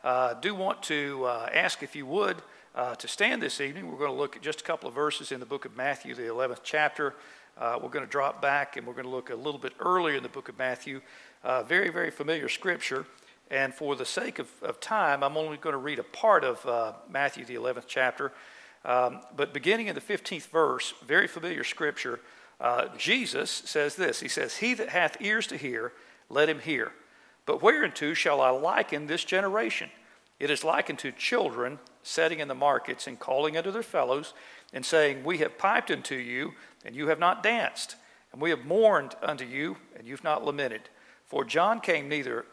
Do want to ask if you would to stand this evening. We're going to look at just a couple of verses in the book of Matthew, the 11th chapter. We're going to drop back and we're going to look a little bit earlier in the book of Matthew. Very, very familiar scripture. And for the sake of time, I'm only going to read a part of Matthew, the 11th chapter. But beginning in the 15th verse, very familiar scripture, Jesus says this. He says, "He that hath ears to hear, let him hear. But whereunto shall I liken this generation? It is likened to children sitting in the markets and calling unto their fellows and saying, We have piped unto you, and you have not danced. And we have mourned unto you, and you've not lamented. For John came neither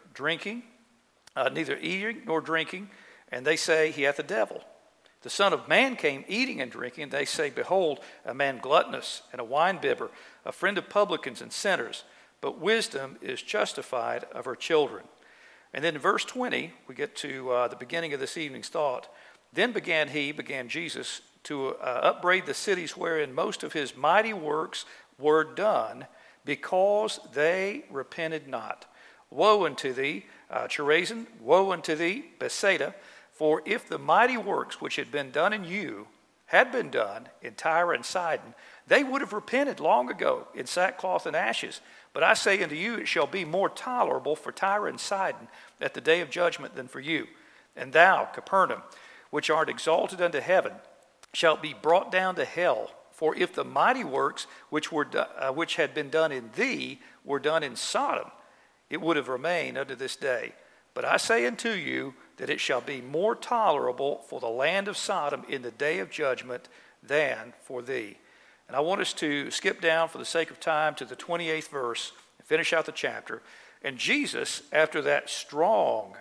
eating nor drinking, and they say he hath a devil. The Son of Man came eating and drinking, and they say, Behold, a man gluttonous and a winebibber, a friend of publicans and sinners. But wisdom is justified of her children." And then in verse 20, we get to the beginning of this evening's thought. "Then began Jesus, to upbraid the cities wherein most of his mighty works were done, because they repented not. Woe unto thee, Chorazin! Woe unto thee, Bethsaida! For if the mighty works which had been done in you had been done in Tyre and Sidon, they would have repented long ago in sackcloth and ashes. But I say unto you, it shall be more tolerable for Tyre and Sidon at the day of judgment than for you. And thou, Capernaum, which art exalted unto heaven, shalt be brought down to hell. For if the mighty works which had been done in thee were done in Sodom, it would have remained unto this day. But I say unto you that it shall be more tolerable for the land of Sodom in the day of judgment than for thee." And I want us to skip down for the sake of time to the 28th verse and finish out the chapter. And Jesus, after that strong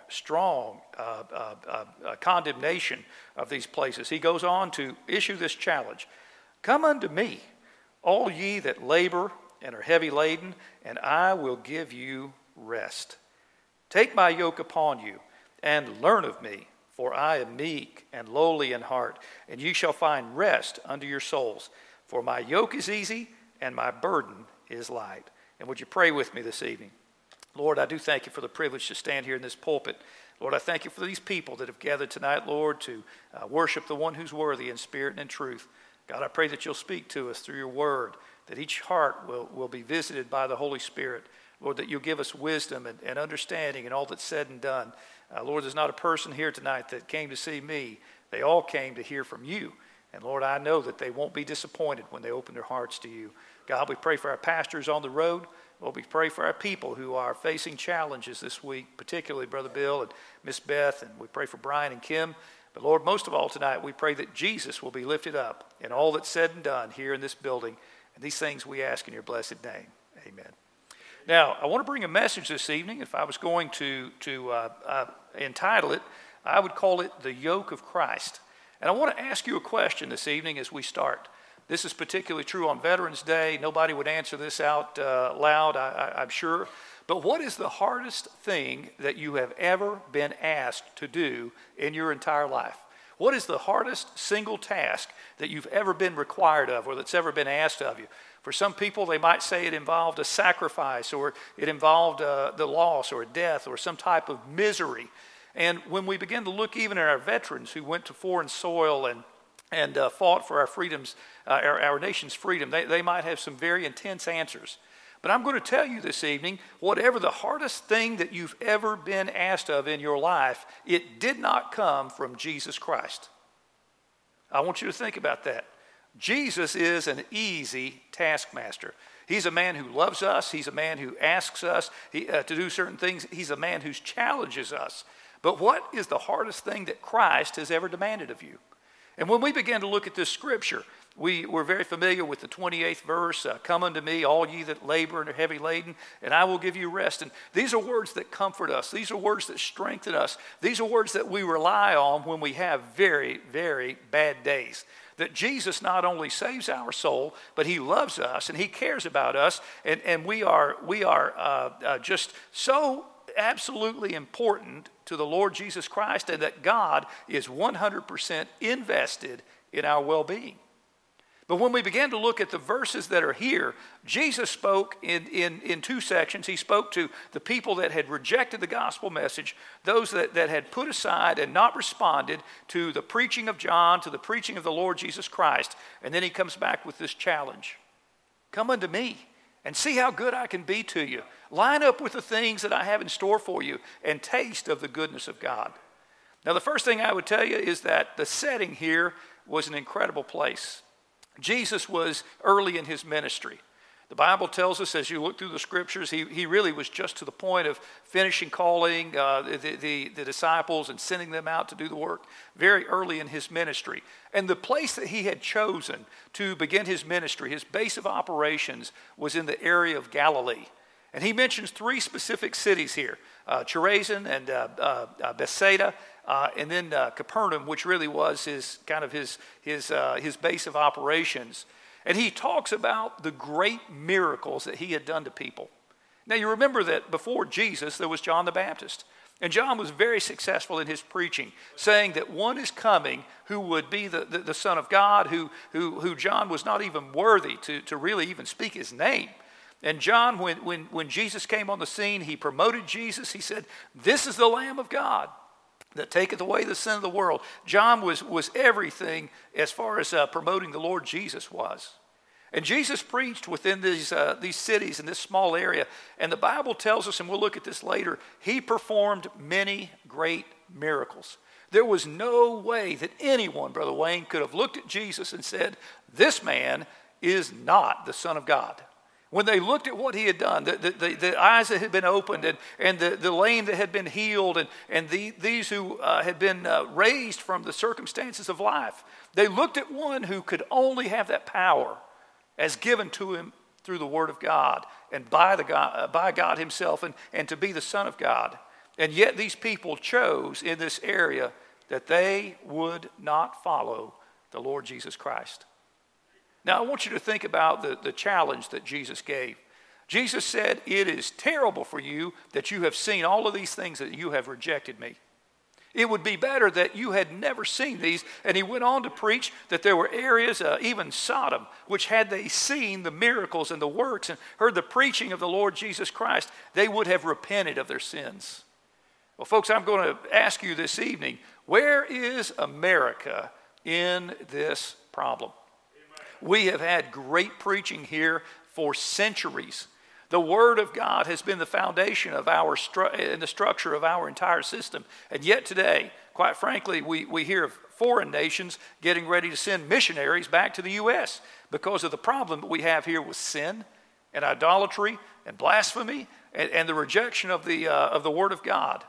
condemnation of these places, he goes on to issue this challenge. "Come unto me, all ye that labor and are heavy laden, and I will give you rest. Take my yoke upon you, and learn of me, for I am meek and lowly in heart, and ye shall find rest unto your souls. For my yoke is easy, and my burden is light." And would you pray with me this evening? Lord, I do thank you for the privilege to stand here in this pulpit. Lord, I thank you for these people that have gathered tonight, Lord, to worship the one who's worthy in spirit and in truth. God, I pray that you'll speak to us through your word, that each heart will be visited by the Holy Spirit. Lord, that you'll give us wisdom and understanding in all that's said and done. Lord, there's not a person here tonight that came to see me. They all came to hear from you. And Lord, I know that they won't be disappointed when they open their hearts to you. God, we pray for our pastors on the road. Lord, we pray for our people who are facing challenges this week, particularly Brother Bill and Miss Beth, and we pray for Brian and Kim. But Lord, most of all tonight, we pray that Jesus will be lifted up in all that's said and done here in this building. And these things we ask in your blessed name. Amen. Now, I want to bring a message this evening. If I was going to entitle it, I would call it The Yoke of Christ. And I want to ask you a question this evening as we start. This is particularly true on Veterans Day. Nobody would answer this out loud, I'm sure. But what is the hardest thing that you have ever been asked to do in your entire life? What is the hardest single task that you've ever been required of or that's ever been asked of you? For some people, they might say it involved a sacrifice, or it involved the loss or a death or some type of misery. And when we begin to look even at our veterans who went to foreign soil and fought for our freedoms, our nation's freedom, they might have some very intense answers. But I'm going to tell you this evening, whatever the hardest thing that you've ever been asked of in your life, it did not come from Jesus Christ. I want you to think about that. Jesus is an easy taskmaster. He's a man who loves us. He's a man who asks us to do certain things. He's a man who challenges us. But what is the hardest thing that Christ has ever demanded of you? And when we began to look at this scripture, we're very familiar with the 28th verse, "Come unto me, all ye that labor and are heavy laden, and I will give you rest." And these are words that comfort us. These are words that strengthen us. These are words that we rely on when we have very, very bad days. That Jesus not only saves our soul, but he loves us and he cares about us, and we are just so absolutely important to the Lord Jesus Christ, and that God is 100% invested in our well-being. But when we began to look at the verses that are here, Jesus spoke in two sections. He spoke to the people that had rejected the gospel message, those that had put aside and not responded to the preaching of John, to the preaching of the Lord Jesus Christ. And then he comes back with this challenge. Come unto me and see how good I can be to you. Line up with the things that I have in store for you and taste of the goodness of God. Now, the first thing I would tell you is that the setting here was an incredible place. Jesus was early in his ministry. The Bible tells us, as you look through the scriptures, he really was just to the point of finishing calling the disciples and sending them out to do the work very early in his ministry. And the place that he had chosen to begin his ministry, his base of operations, was in the area of Galilee. And he mentions three specific cities here, Chorazin and Bethsaida, and then Capernaum, which really was his base of operations. And he talks about the great miracles that he had done to people. Now you remember that before Jesus, there was John the Baptist. And John was very successful in his preaching, saying that one is coming who would be the Son of God, who John was not even worthy to really even speak his name. And John, when Jesus came on the scene, he promoted Jesus. He said, "This is the Lamb of God that taketh away the sin of the world." John was everything as far as promoting the Lord Jesus was. And Jesus preached within these cities in this small area. And the Bible tells us, and we'll look at this later, he performed many great miracles. There was no way that anyone, Brother Wayne, could have looked at Jesus and said, "This man is not the Son of God." When they looked at what he had done, the eyes that had been opened and the lame that had been healed and these who had been raised from the circumstances of life, they looked at one who could only have that power as given to him through the Word of God and by God himself and to be the Son of God. And yet these people chose in this area that they would not follow the Lord Jesus Christ. Now, I want you to think about the challenge that Jesus gave. Jesus said, "It is terrible for you that you have seen all of these things, that you have rejected me. It would be better that you had never seen these." And he went on to preach that there were areas, even Sodom, which had they seen the miracles and the works and heard the preaching of the Lord Jesus Christ, they would have repented of their sins. Well, folks, I'm going to ask you this evening, where is America in this problem? We have had great preaching here for centuries. The Word of God has been the foundation of and the structure of our entire system. And yet today, quite frankly, we hear of foreign nations getting ready to send missionaries back to the U.S. because of the problem that we have here with sin and idolatry and blasphemy and the rejection of the Word of God.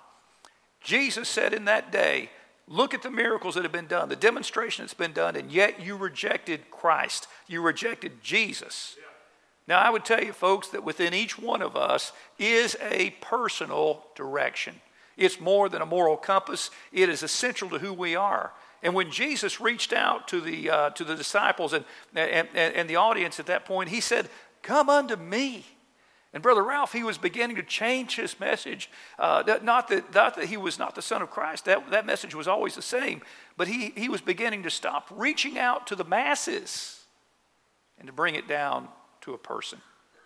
Jesus said in that day, "Look at the miracles that have been done, the demonstration that's been done, and yet you rejected Christ. You rejected Jesus." Yeah. Now, I would tell you, folks, that within each one of us is a personal direction. It's more than a moral compass. It is essential to who we are. And when Jesus reached out to the disciples and the audience at that point, he said, "Come unto me." And Brother Ralph, he was beginning to change his message. Not that he was not the Son of Christ. That message was always the same. But he was beginning to stop reaching out to the masses and to bring it down to a person.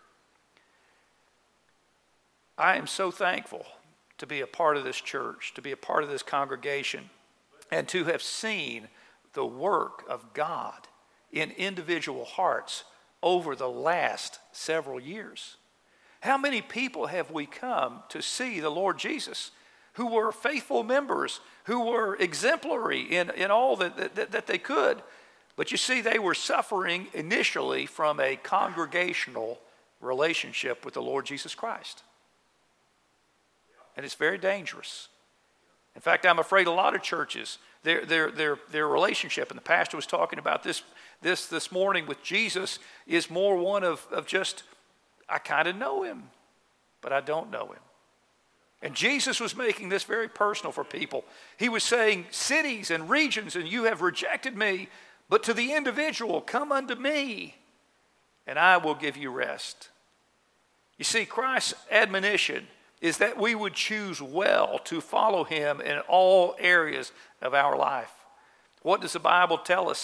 I am so thankful to be a part of this church, to be a part of this congregation, and to have seen the work of God in individual hearts over the last several years. How many people have we come to see the Lord Jesus who were faithful members, who were exemplary in all that they could? But you see, they were suffering initially from a congregational relationship with the Lord Jesus Christ. And it's very dangerous. In fact, I'm afraid a lot of churches, their relationship, and the pastor was talking about this morning with Jesus, is more one of just, I kind of know him, but I don't know him. And Jesus was making this very personal for people. He was saying, cities and regions, and you have rejected me, but to the individual, come unto me, and I will give you rest. You see, Christ's admonition is that we would choose well to follow him in all areas of our life. What does the Bible tell us?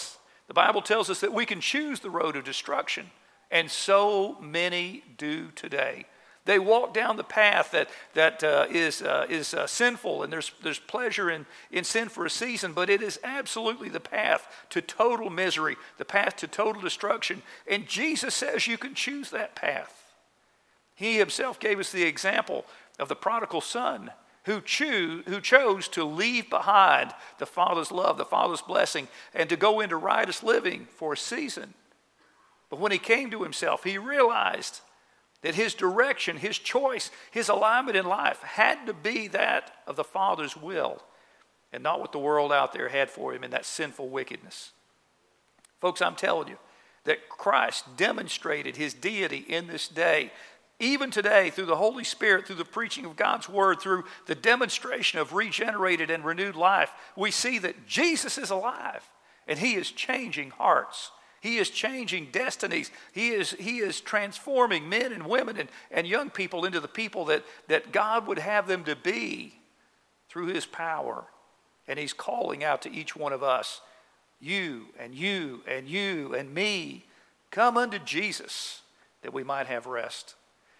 The Bible tells us that we can choose the road of destruction, and so many do today. They walk down the path that is sinful, and there's pleasure in sin for a season, but it is absolutely the path to total misery, the path to total destruction. And Jesus says you can choose that path. He himself gave us the example of the prodigal son who chose to leave behind the Father's love, the Father's blessing, and to go into riotous living for a season. But when he came to himself, he realized that his direction, his choice, his alignment in life had to be that of the Father's will and not what the world out there had for him in that sinful wickedness. Folks, I'm telling you that Christ demonstrated his deity in this day. Even today, through the Holy Spirit, through the preaching of God's Word, through the demonstration of regenerated and renewed life, we see that Jesus is alive and he is changing hearts. He is changing destinies. He is transforming men and women and young people into the people that God would have them to be through his power. And he's calling out to each one of us, you and you and you and me, come unto Jesus that we might have rest.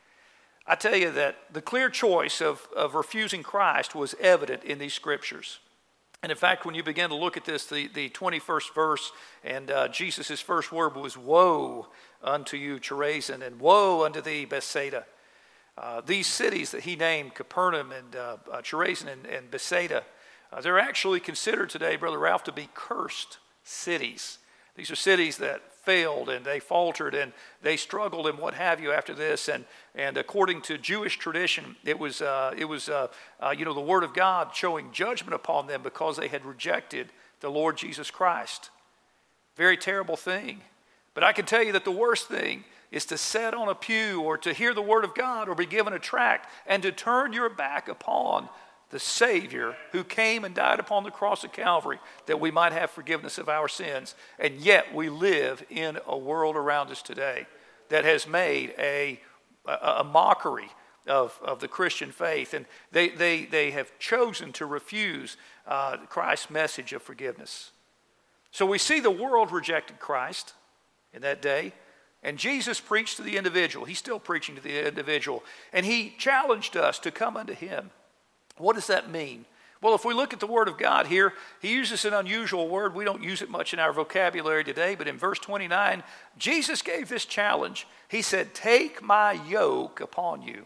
I tell you that the clear choice of refusing Christ was evident in these scriptures. And in fact, when you begin to look at this, the 21st verse, and Jesus' first word was, woe unto you, Chorazin, and woe unto thee, Bethsaida. These cities that he named, Capernaum and Chorazin and Bethsaida, they're actually considered today, Brother Ralph, to be cursed cities. These are cities that failed and they faltered and they struggled and what have you after this. And according to Jewish tradition, it was the Word of God showing judgment upon them because they had rejected the Lord Jesus Christ. Very terrible thing. But I can tell you that the worst thing is to sit on a pew or to hear the Word of God or be given a tract and to turn your back upon the Savior who came and died upon the cross of Calvary that we might have forgiveness of our sins. And yet we live in a world around us today that has made a mockery of the Christian faith. And they have chosen to refuse Christ's message of forgiveness. So we see the world rejected Christ in that day. And Jesus preached to the individual. He's still preaching to the individual. And he challenged us to come unto him. What does that mean? Well, if we look at the Word of God here, he uses an unusual word. We don't use it much in our vocabulary today, but in verse 29, Jesus gave this challenge. He said, take my yoke upon you.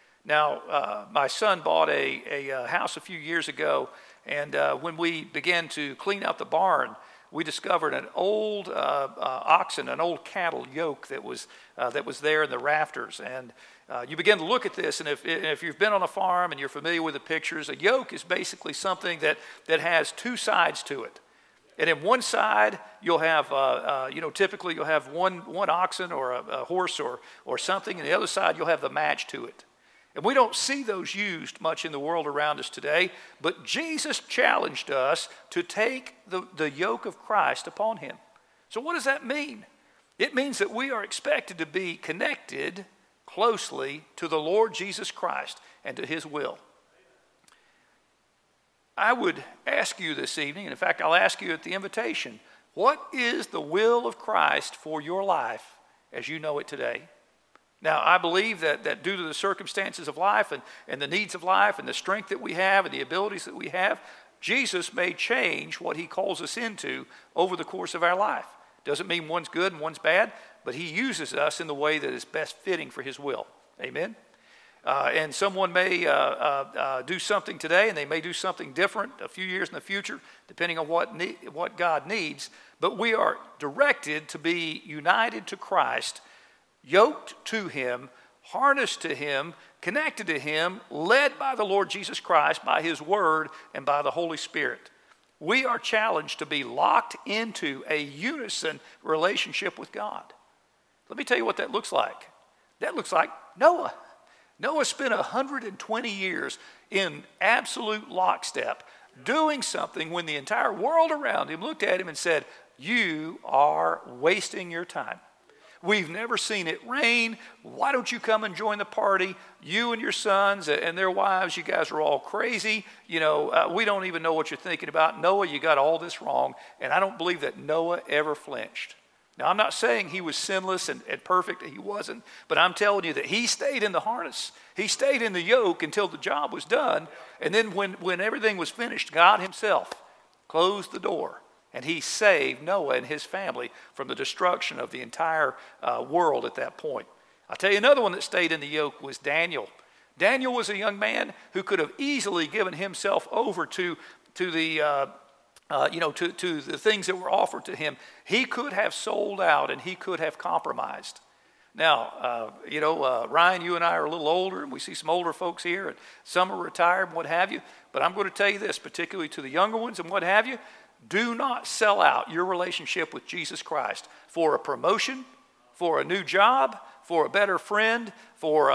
Now, my son bought a house a few years ago, and when we began to clean out the barn, we discovered an old oxen, an old cattle yoke that was there in the rafters. And you begin to look at this, and if you've been on a farm and you're familiar with the pictures, a yoke is basically something that has two sides to it. And in one side, you'll have, typically you'll have one oxen or a horse or something, and the other side you'll have the match to it. And we don't see those used much in the world around us today, but Jesus challenged us to take the yoke of Christ upon him. So what does that mean? It means that we are expected to be connected closely to the Lord Jesus Christ and to his will. I would ask you this evening, and in fact I'll ask you at the invitation, what is the will of Christ for your life as you know it today? Now, I believe that due to the circumstances of life and the needs of life and the strength that we have and the abilities that we have, Jesus may change what he calls us into over the course of our life. Doesn't mean one's good and one's bad, but he uses us in the way that is best fitting for his will. Amen? And someone may do something today, and they may do something different a few years in the future, depending on what God needs. But we are directed to be united to Christ, yoked to him, harnessed to him, connected to him, led by the Lord Jesus Christ, by his word, and by the Holy Spirit. We are challenged to be locked into a unison relationship with God. Let me tell you what that looks like. That looks like Noah. Noah spent 120 years in absolute lockstep, doing something when the entire world around him looked at him and said, you are wasting your time. We've never seen it rain. Why don't you come and join the party? You and your sons and their wives, you guys are all crazy. We don't even know what you're thinking about. Noah, you got all this wrong. And I don't believe that Noah ever flinched. Now, I'm not saying he was sinless and perfect. He wasn't. But I'm telling you that he stayed in the harness. He stayed in the yoke until the job was done. And then when everything was finished, God himself closed the door. And he saved Noah and his family from the destruction of the entire world at that point. I'll tell you another one that stayed in the yoke was Daniel. Daniel was a young man who could have easily given himself over to the things that were offered to him. He could have sold out and he could have compromised. Now, Ryan, you and I are a little older, and we see some older folks here, and some are retired and what have you. But I'm going to tell you this, particularly to the younger ones and what have you. Do not sell out your relationship with Jesus Christ for a promotion, for a new job, for a better friend, for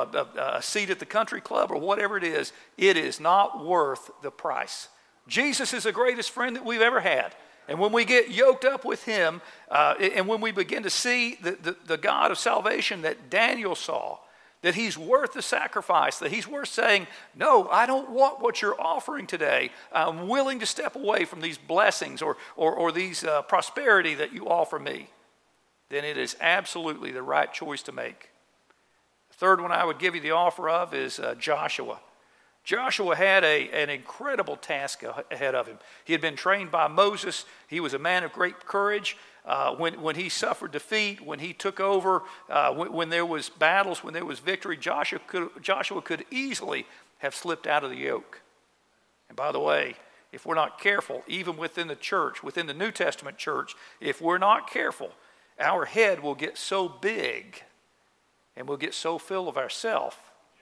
a seat at the country club or whatever it is. It is not worth the price. Jesus is the greatest friend that we've ever had. And when we get yoked up with him, and when we begin to see the God of salvation that Daniel saw, that he's worth the sacrifice, that he's worth saying, no, I don't want what you're offering today. I'm willing to step away from these blessings or these prosperity that you offer me. Then it is absolutely the right choice to make. The third one I would give you the offer of is Joshua. Joshua had an incredible task ahead of him. He had been trained by Moses. He was a man of great courage. When he suffered defeat, when he took over, when there was battles, when there was victory, Joshua could easily have slipped out of the yoke. And by the way, if we're not careful, even within the church, within the New Testament church, if we're not careful, our head will get so big and we'll get so full of ourselves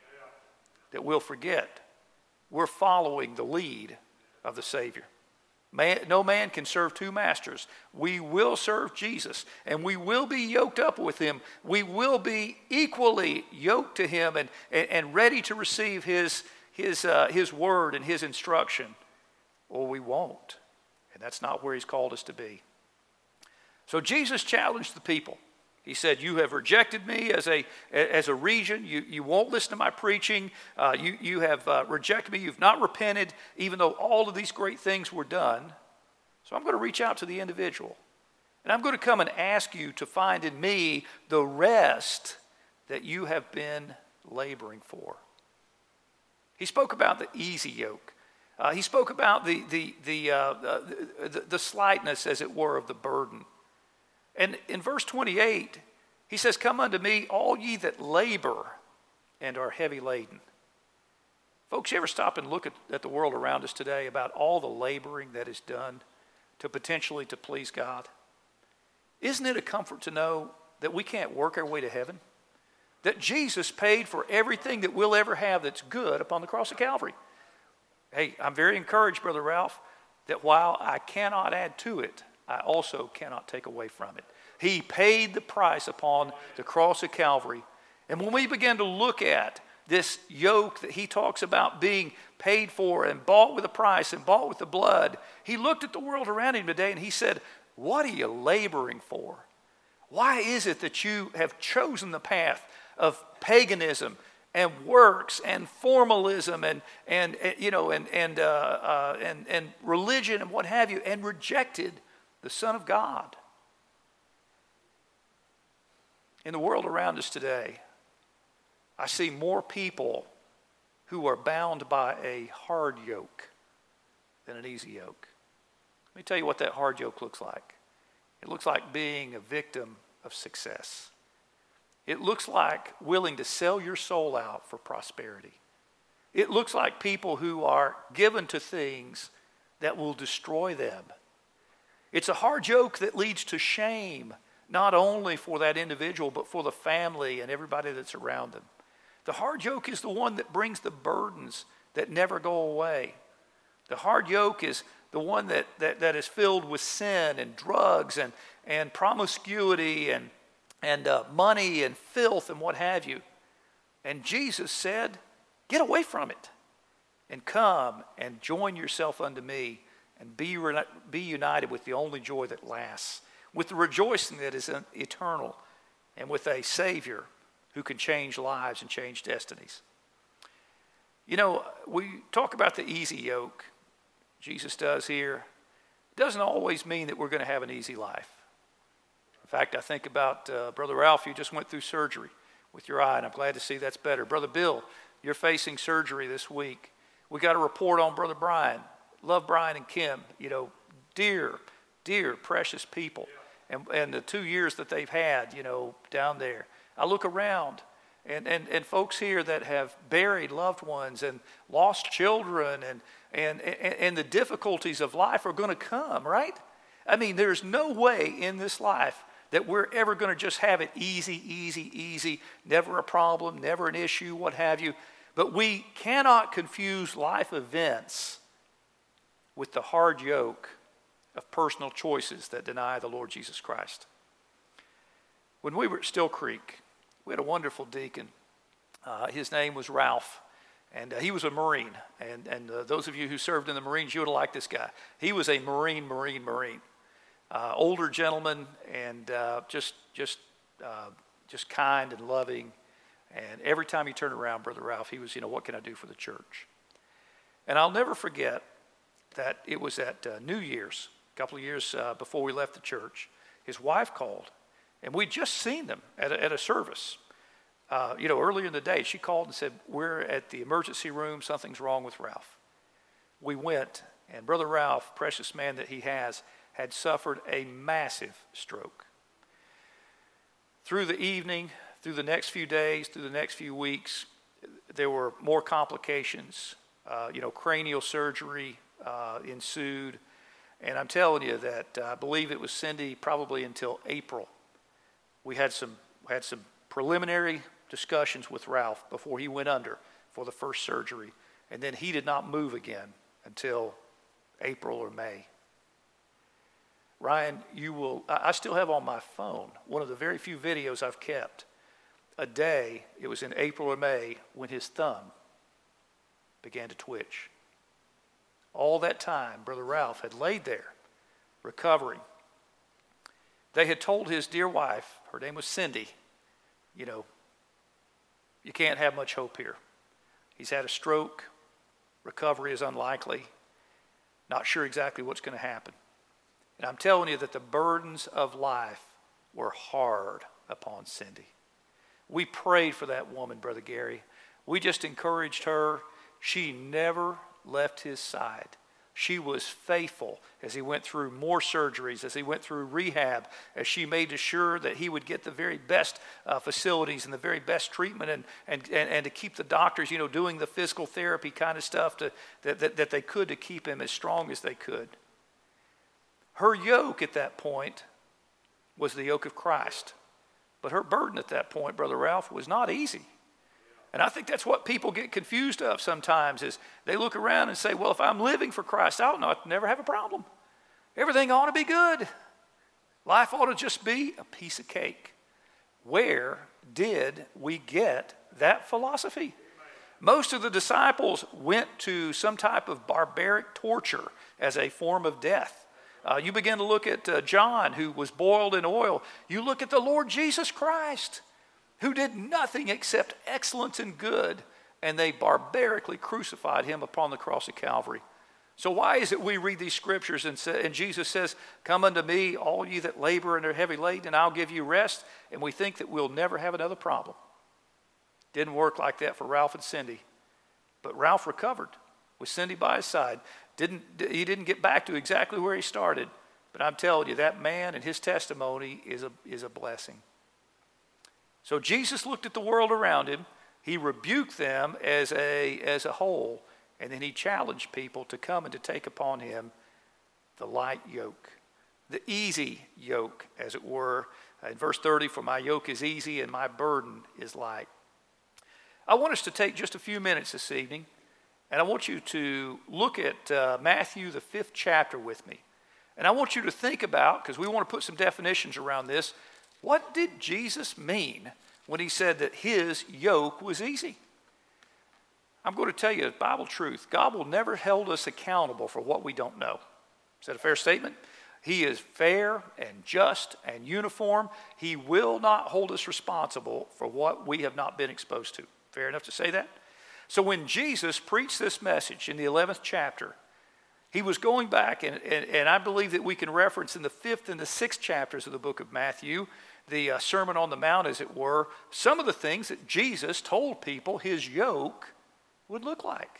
that we'll forget we're following the lead of the Savior. No man can serve two masters. We will serve Jesus, and we will be yoked up with him. We will be equally yoked to him and ready to receive his word and his instruction, or we won't. And that's not where he's called us to be. So Jesus challenged the people. He said, you have rejected me as a region. You won't listen to my preaching. You have rejected me. You've not repented, even though all of these great things were done. So I'm going to reach out to the individual. And I'm going to come and ask you to find in me the rest that you have been laboring for. He spoke about the easy yoke. He spoke about the slightness, as it were, of the burden. And in verse 28, he says, come unto me, all ye that labor and are heavy laden. Folks, you ever stop and look at the world around us today about all the laboring that is done to potentially to please God? Isn't it a comfort to know that we can't work our way to heaven? That Jesus paid for everything that we'll ever have that's good upon the cross of Calvary. Hey, I'm very encouraged, Brother Ralph, that while I cannot add to it, I also cannot take away from it. He paid the price upon the cross of Calvary. And when we begin to look at this yoke that he talks about being paid for and bought with a price and bought with the blood, he looked at the world around him today and he said, what are you laboring for? Why is it that you have chosen the path of paganism and works and formalism and religion and what have you, and rejected the Son of God? In the world around us today, I see more people who are bound by a hard yoke than an easy yoke. Let me tell you what that hard yoke looks like. It looks like being a victim of success. It looks like willing to sell your soul out for prosperity. It looks like people who are given to things that will destroy them. It's a hard yoke that leads to shame, not only for that individual, but for the family and everybody that's around them. The hard yoke is the one that brings the burdens that never go away. The hard yoke is the one that is filled with sin and drugs and promiscuity and money and filth and what have you. And Jesus said, get away from it and come and join yourself unto me and be united with the only joy that lasts, with the rejoicing that is eternal. and with a Savior who can change lives and change destinies. You know, we talk about the easy yoke. Jesus does here. It doesn't always mean that we're going to have an easy life. In fact, I think about Brother Ralph, you just went through surgery with your eye, and I'm glad to see that's better. Brother Bill, you're facing surgery this week. We got a report on Brother Brian. Love Brian and Kim, you know, dear, precious people. And the 2 years that they've had, you know, down there. I look around, and folks here that have buried loved ones and lost children, and the difficulties of life are going to come, right? I mean, there's no way in this life that we're ever going to just have it easy, never a problem, never an issue, what have you. But we cannot confuse life events with the hard yoke of personal choices that deny the Lord Jesus Christ. When we were at Still Creek, we had a wonderful deacon. His name was Ralph, and he was a Marine. And those of you who served in the Marines, you would have liked this guy. He was a Marine. Older gentleman, and just kind and loving. And every time he turned around, Brother Ralph, he was, you know, what can I do for the church? And I'll never forget that it was at New Year's, a couple of years before we left the church. His wife called, and we'd just seen them at a service. You know, earlier in the day, she called and said, we're at the emergency room, something's wrong with Ralph. We went, and Brother Ralph, precious man that he has, had suffered a massive stroke. Through the evening, through the next few days, through the next few weeks, there were more complications. You know, cranial surgery ensued. And I'm telling you that I believe it was Cindy probably until April. We had some preliminary discussions with Ralph before he went under for the first surgery. And then he did not move again until April or May. Ryan, I still have on my phone one of the very few videos I've kept. A day, it was in April or May, when his thumb began to twitch. All that time, Brother Ralph had laid there, recovering. They had told his dear wife, her name was Cindy, you know, you can't have much hope here. He's had a stroke. Recovery is unlikely. Not sure exactly what's going to happen. And I'm telling you that the burdens of life were hard upon Cindy. We prayed for that woman, Brother Gary. We just encouraged her. She never left his side. She was faithful as he went through more surgeries, as he went through rehab, as she made sure that he would get the very best facilities and the very best treatment, and to keep the doctors, you know, doing the physical therapy kind of stuff that they could to keep him as strong as they could. Her yoke at that point was the yoke of Christ. But her burden at that point, Brother Ralph, was not easy. And I think that's what people get confused of sometimes, is they look around and say, well, if I'm living for Christ, I'll never have a problem. Everything ought to be good. Life ought to just be a piece of cake. Where did we get that philosophy? Most of the disciples went to some type of barbaric torture as a form of death. You begin to look at John, who was boiled in oil. You look at the Lord Jesus Christ, who did nothing except excellence and good, and they barbarically crucified him upon the cross of Calvary. So why is it we read these scriptures and Jesus says, come unto me, all ye that labor and are heavy laden, and I'll give you rest, and we think that we'll never have another problem? Didn't work like that for Ralph and Cindy. But Ralph recovered with Cindy by his side. He didn't get back to exactly where he started, but I'm telling you, that man and his testimony is a blessing. So Jesus looked at the world around him. He rebuked them as a whole, and then he challenged people to come and to take upon him the light yoke, the easy yoke, as it were. In verse 30, for my yoke is easy and my burden is light. I want us to take just a few minutes this evening, and I want you to look at Matthew, the 5th chapter with me. And I want you to think about, because we want to put some definitions around this, what did Jesus mean when he said that his yoke was easy? I'm going to tell you a Bible truth. God will never hold us accountable for what we don't know. Is that a fair statement? He is fair and just and uniform. He will not hold us responsible for what we have not been exposed to. Fair enough to say that? So when Jesus preached this message in the 11th chapter, he was going back, and I believe that we can reference in the 5th and the 6th chapters of the book of Matthew, the Sermon on the Mount, as it were, some of the things that Jesus told people his yoke would look like.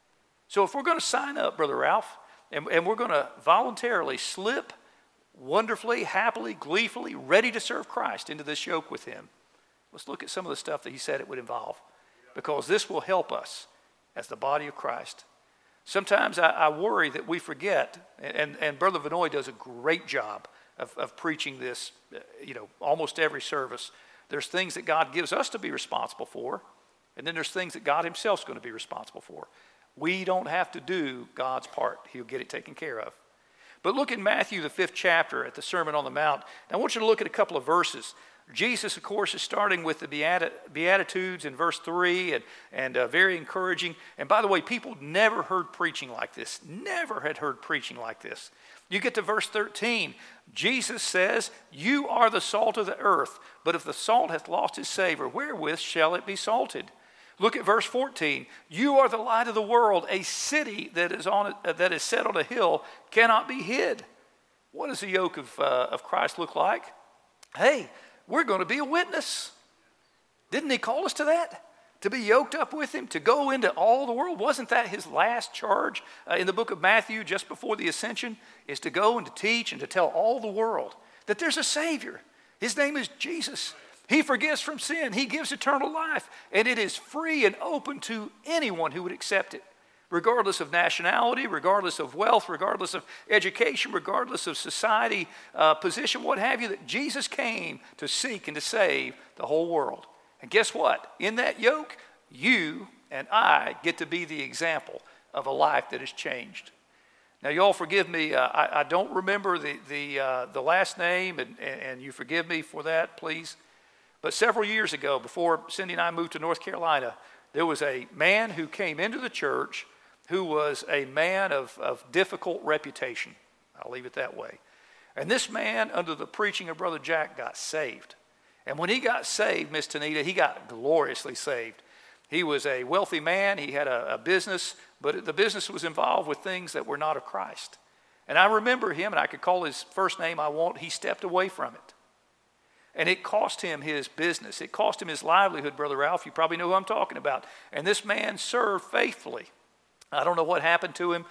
So if we're going to sign up, Brother Ralph, and we're going to voluntarily slip wonderfully, happily, gleefully, ready to serve Christ into this yoke with him, let's look at some of the stuff that he said it would involve, because this will help us as the body of Christ. Sometimes I worry that we forget, and Brother Vinoy does a great job of preaching this, almost every service. There's things that God gives us to be responsible for, and then there's things that God himself is going to be responsible for. We don't have to do God's part. He'll get it taken care of. But look at Matthew, the 5th chapter, at the Sermon on the Mount. Now, I want you to look at a couple of verses. Jesus, of course, is starting with the Beatitudes in verse 3, and very encouraging. And by the way, people never heard preaching like this. Never had heard preaching like this. You get to verse 13. Jesus says, "You are the salt of the earth, but if the salt hath lost its savor, wherewith shall it be salted?" Look at verse 14. "You are the light of the world. A city that is set on a hill cannot be hid." What does the yoke of Christ look like? Hey, we're going to be a witness. Didn't he call us to that? To be yoked up with him, to go into all the world. Wasn't that his last charge in the book of Matthew just before the ascension? Is to go and to teach and to tell all the world that there's a Savior. His name is Jesus. He forgives from sin. He gives eternal life. And it is free and open to anyone who would accept it, regardless of nationality, regardless of wealth, regardless of education, regardless of society, position, what have you, that Jesus came to seek and to save the whole world. And guess what? In that yoke, you and I get to be the example of a life that is changed. Now, y'all forgive me. I don't remember the last name, and you forgive me for that, please. But several years ago, before Cindy and I moved to North Carolina, there was a man who came into the church who was a man of difficult reputation. I'll leave it that way. And this man, under the preaching of Brother Jack, got saved. And when he got saved, Miss Tanita, he got gloriously saved. He was a wealthy man. He had a business, but the business was involved with things that were not of Christ. And I remember him, and I could call his first name I won't. He stepped away from it. And it cost him his business. It cost him his livelihood, Brother Ralph. You probably know who I'm talking about. And this man served faithfully. I don't know what happened to him.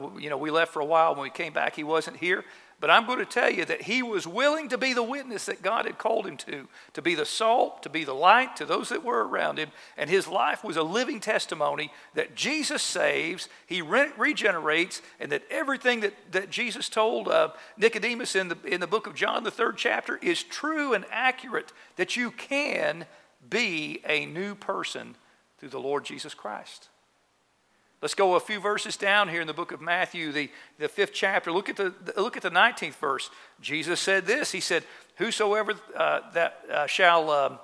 We left for a while. When we came back, he wasn't here. But I'm going to tell you that he was willing to be the witness that God had called him to be the salt, to be the light to those that were around him. And his life was a living testimony that Jesus saves, he regenerates, and that everything that Jesus told Nicodemus in the book of John, the 3rd chapter, is true and accurate, that you can be a new person through the Lord Jesus Christ. Let's go a few verses down here in the book of Matthew, the 5th chapter. Look at the 19th verse. Jesus said this. He said, "Whosoever shall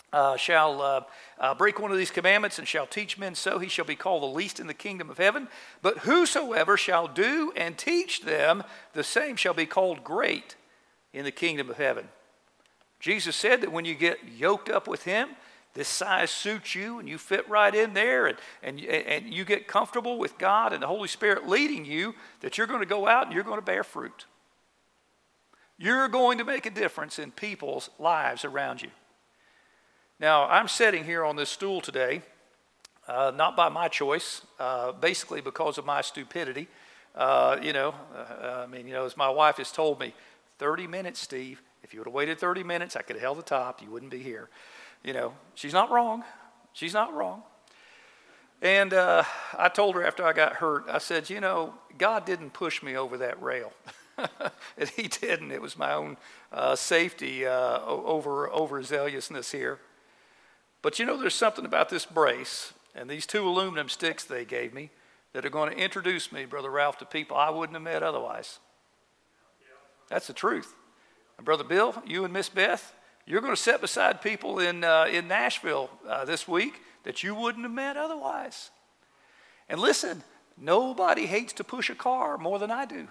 break one of these commandments and shall teach men so, he shall be called the least in the kingdom of heaven. But whosoever shall do and teach them, the same shall be called great in the kingdom of heaven." Jesus said that when you get yoked up with him, this size suits you and you fit right in there, and you get comfortable with God and the Holy Spirit leading you, that you're going to go out and you're going to bear fruit. You're going to make a difference in people's lives around you. Now, I'm sitting here on this stool today, not by my choice, basically because of my stupidity. As my wife has told me, 30 minutes, Steve. If you would have waited 30 minutes, I could have held the top. You wouldn't be here. She's not wrong. She's not wrong. And I told her after I got hurt, I said, God didn't push me over that rail. And he didn't. It was my own safety over zealousness here. But there's something about this brace and these 2 aluminum sticks they gave me that are going to introduce me, Brother Ralph, to people I wouldn't have met otherwise. That's the truth. And Brother Bill, you and Miss Beth, you're going to sit beside people in Nashville this week that you wouldn't have met otherwise. And listen, nobody hates to push a car more than I do.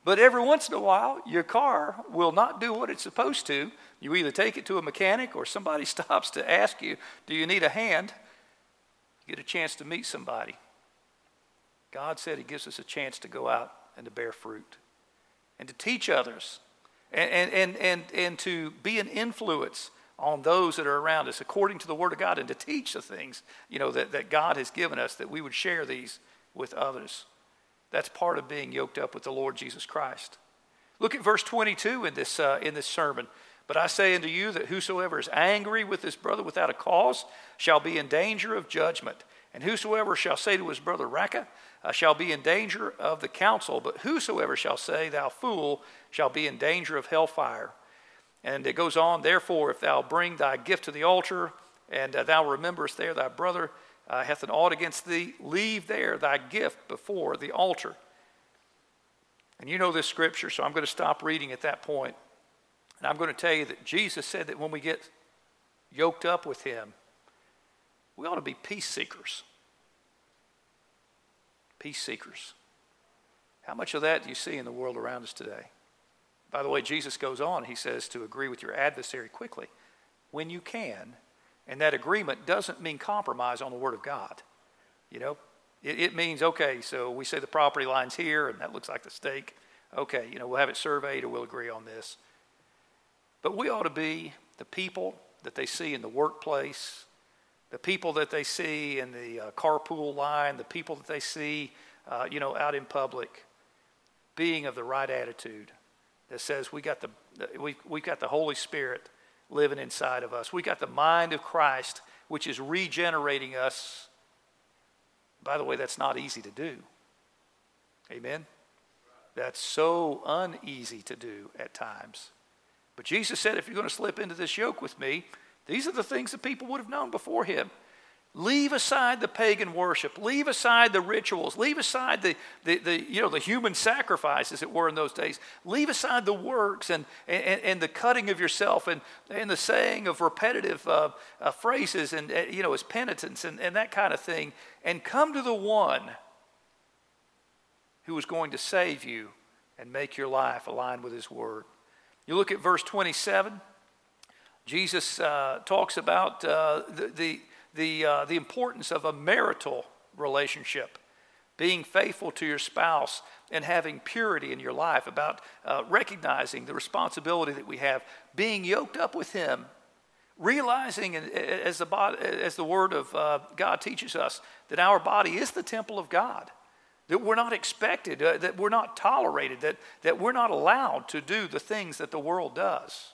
But every once in a while, your car will not do what it's supposed to. You either take it to a mechanic or somebody stops to ask you, do you need a hand? You get a chance to meet somebody. God said he gives us a chance to go out and to bear fruit and to teach others and to be an influence on those that are around us according to the Word of God, and to teach the things, that God has given us, that we would share these with others. That's part of being yoked up with the Lord Jesus Christ. Look at verse 22 in this sermon. But I say unto you that whosoever is angry with his brother without a cause shall be in danger of judgment. And whosoever shall say to his brother, Raca, shall be in danger of the council. But whosoever shall say, Thou fool, shall be in danger of hellfire. And it goes on, Therefore, if thou bring thy gift to the altar, and thou rememberest there thy brother hath an ought against thee, leave there thy gift before the altar. And you know this scripture, so I'm going to stop reading at that point. And I'm going to tell you that Jesus said that when we get yoked up with him, we ought to be peace seekers. Peace seekers. How much of that do you see in the world around us today? By the way, Jesus goes on, he says to agree with your adversary quickly when you can. And that agreement doesn't mean compromise on the Word of God. It means, okay, so we say the property line's here and that looks like the stake. Okay, we'll have it surveyed or we'll agree on this. But we ought to be the people that they see in the workplace, the people that they see in the carpool line, the people that they see, out in public, being of the right attitude that says we got the Holy Spirit living inside of us. We got the mind of Christ, which is regenerating us. By the way, that's not easy to do. Amen? That's so uneasy to do at times. But Jesus said, if you're going to slip into this yoke with me, these are the things that people would have known before him. Leave aside the pagan worship. Leave aside the rituals. Leave aside the human sacrifice, as it were in those days. Leave aside the works and the cutting of yourself and the saying of repetitive phrases and as penitence and that kind of thing, and come to the one who is going to save you and make your life align with his word. You look at verse 27. Jesus talks about the importance of a marital relationship, being faithful to your spouse and having purity in your life, about recognizing the responsibility that we have, being yoked up with him, realizing, as the word of God teaches us, that our body is the temple of God, that we're not expected, that we're not tolerated, that we're not allowed to do the things that the world does.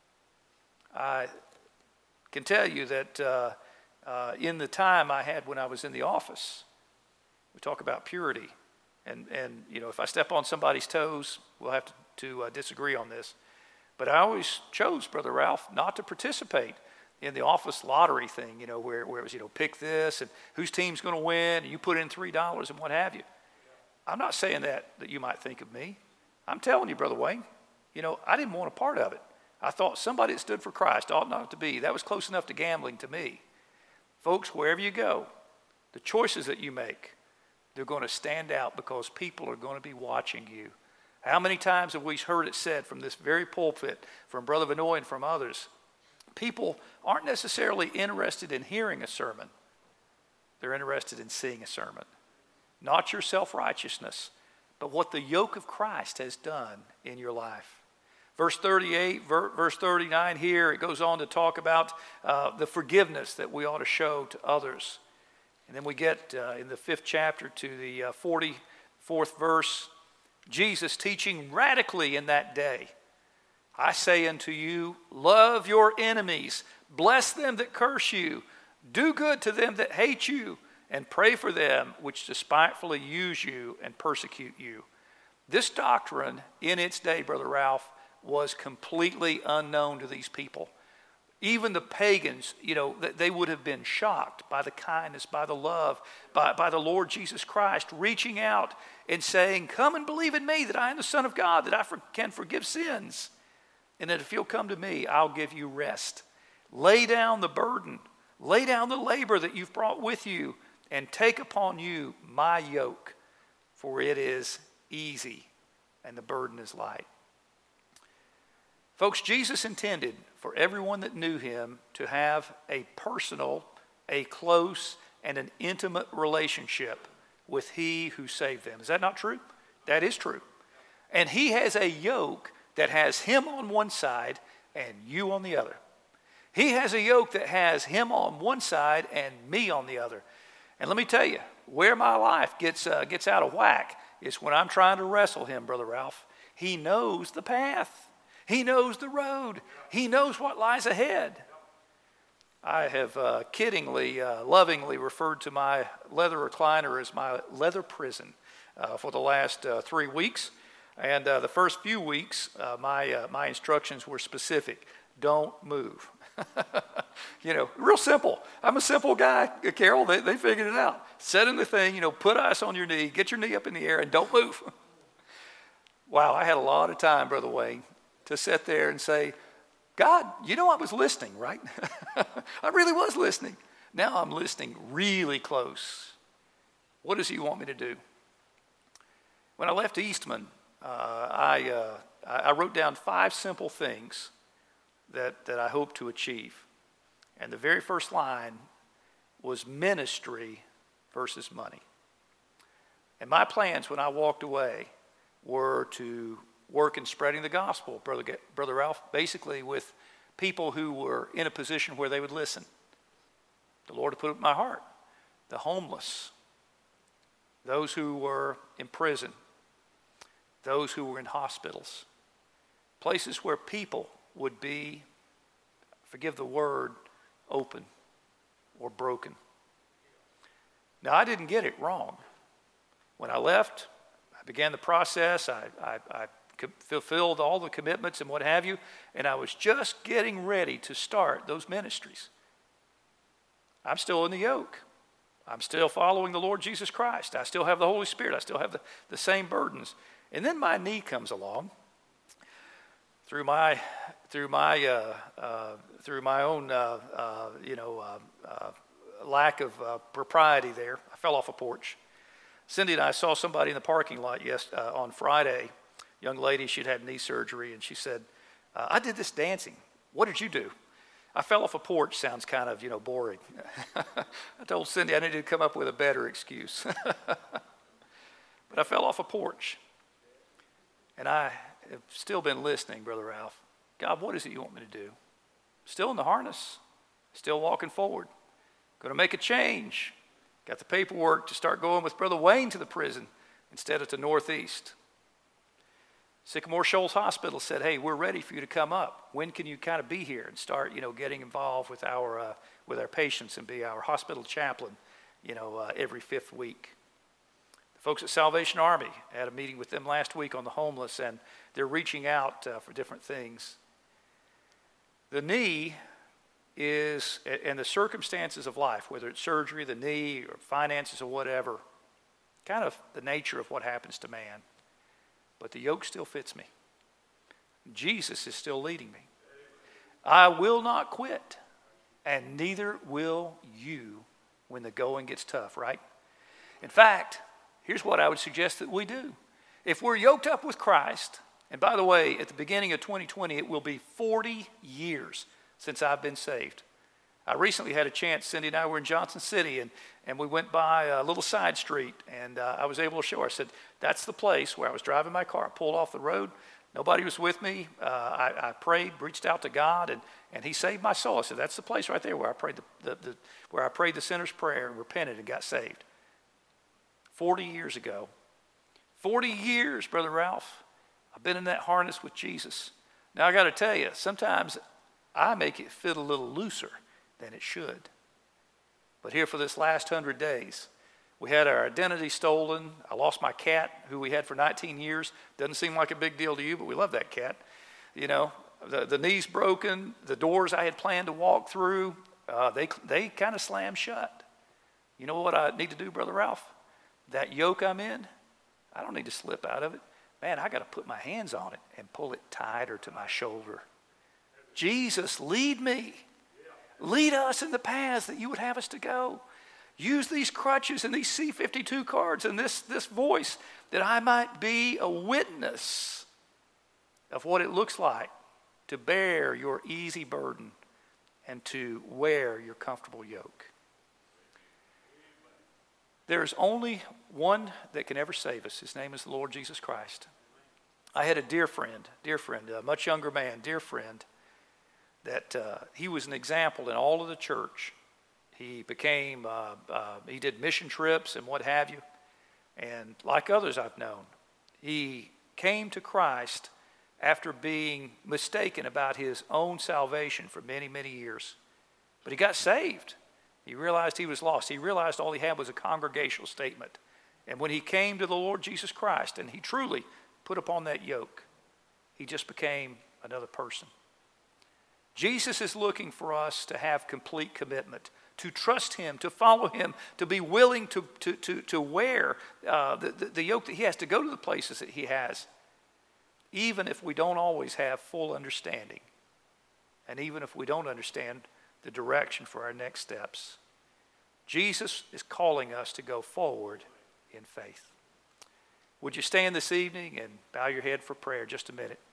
I can tell you that in the time I had when I was in the office, we talk about purity. And if I step on somebody's toes, we'll have to disagree on this. But I always chose, Brother Ralph, not to participate in the office lottery thing, where it was, pick this and whose team's going to win, and you put in $3 and what have you. I'm not saying that you might think of me. I'm telling you, Brother Wayne, I didn't want a part of it. I thought somebody that stood for Christ ought not to be. That was close enough to gambling to me. Folks, wherever you go, the choices that you make, they're going to stand out because people are going to be watching you. How many times have we heard it said from this very pulpit, from Brother Vinoy and from others, people aren't necessarily interested in hearing a sermon. They're interested in seeing a sermon. Not your self-righteousness, but what the yoke of Christ has done in your life. Verse 38, verse 39 here, it goes on to talk about the forgiveness that we ought to show to others. And then we get in the 5th chapter to the 44th verse, Jesus teaching radically in that day. I say unto you, love your enemies, bless them that curse you, do good to them that hate you, and pray for them which despitefully use you and persecute you. This doctrine in its day, Brother Ralph, was completely unknown to these people. Even the pagans, they would have been shocked by the kindness, by the love, by the Lord Jesus Christ reaching out and saying, come and believe in me that I am the Son of God, that I can forgive sins. And that if you'll come to me, I'll give you rest. Lay down the burden, lay down the labor that you've brought with you, and take upon you my yoke, for it is easy and the burden is light. Folks, Jesus intended for everyone that knew him to have a personal, a close, and an intimate relationship with he who saved them. Is that not true? That is true. And he has a yoke that has him on one side and you on the other. He has a yoke that has him on one side and me on the other. And let me tell you, where my life gets out of whack is when I'm trying to wrestle him, Brother Ralph. He knows the path. He knows the road. He knows what lies ahead. I have kiddingly, lovingly referred to my leather recliner as my leather prison for the last 3 weeks. And the first few weeks, my instructions were specific. Don't move. Real simple. I'm a simple guy, Carol. They figured it out. Set in the thing, put ice on your knee, get your knee up in the air, and don't move. Wow, I had a lot of time, Brother Wayne, to sit there and say, God, I was listening, right? I really was listening. Now I'm listening really close. What does he want me to do? When I left Eastman, I wrote down 5 simple things that I hope to achieve. And the very first line was ministry versus money. And my plans when I walked away were to work in spreading the gospel, Brother Ralph, basically with people who were in a position where they would listen. The Lord had put it in my heart. The homeless, those who were in prison, those who were in hospitals, places where people would be, forgive the word, open or broken. Now, I didn't get it wrong. When I left, I began the process. I fulfilled all the commitments and what have you, and I was just getting ready to start those ministries. I'm still in the yoke. I'm still following the Lord Jesus Christ. I still have the Holy Spirit. I still have the same burdens. And then my knee comes along. Through my own lack of propriety there, I fell off a porch. Cindy and I saw somebody in the parking lot on Friday. Young lady, she'd had knee surgery, and she said, "I did this dancing. What did you do?" I fell off a porch. Sounds kind of boring. I told Cindy I needed to come up with a better excuse, but I fell off a porch, and I have still been listening, Brother Ralph. God, what is it you want me to do? Still in the harness, still walking forward. Going to make a change. Got the paperwork to start going with Brother Wayne to the prison instead of to Northeast. Sycamore Shoals Hospital said, "Hey, we're ready for you to come up. When can you kind of be here and start, getting involved with our patients and be our hospital chaplain, every 5th week?" The folks at Salvation Army, I had a meeting with them last week on the homeless, and they're reaching out for different things. The knee is, and the circumstances of life, whether it's surgery, the knee, or finances, or whatever, kind of the nature of what happens to man. But the yoke still fits me. Jesus is still leading me. I will not quit, and neither will you when the going gets tough, right? In fact, here's what I would suggest that we do. If we're yoked up with Christ, and by the way, at the beginning of 2020, it will be 40 years since I've been saved. I recently had a chance, Cindy and I were in Johnson City, and we went by a little side street, and I was able to show her. I said, that's the place where I was driving my car. I pulled off the road. Nobody was with me. I prayed, reached out to God, and he saved my soul. I said, that's the place right there where I prayed the sinner's prayer and repented and got saved. 40 years ago. 40 years, Brother Ralph. I've been in that harness with Jesus. Now, I got to tell you, sometimes I make it fit a little looser than it should. But here for this last 100 days, we had our identity stolen. I lost my cat, who we had for 19 years. Doesn't seem like a big deal to you, but we love that cat. The knee's broken. The doors I had planned to walk through, they kind of slammed shut. You know what I need to do, Brother Ralph? That yoke I'm in, I don't need to slip out of it. Man, I got to put my hands on it and pull it tighter to my shoulder. Jesus, lead me. Lead us in the paths that you would have us to go. Use these crutches and these C-52 cards and this voice that I might be a witness of what it looks like to bear your easy burden and to wear your comfortable yoke. There is only one that can ever save us. His name is the Lord Jesus Christ. I had a dear friend, a much younger man, dear friend, that he was an example in all of the church. He became, he did mission trips and what have you. And like others I've known, he came to Christ after being mistaken about his own salvation for many, many years. But he got saved. He realized he was lost. He realized all he had was a congregational statement. And when he came to the Lord Jesus Christ and he truly put upon that yoke, he just became another person. Jesus is looking for us to have complete commitment, to trust him, to follow him, to be willing to wear the yoke that he has, to go to the places that he has, even if we don't always have full understanding, and even if we don't understand the direction for our next steps. Jesus is calling us to go forward in faith. Would you stand this evening and bow your head for prayer just a minute?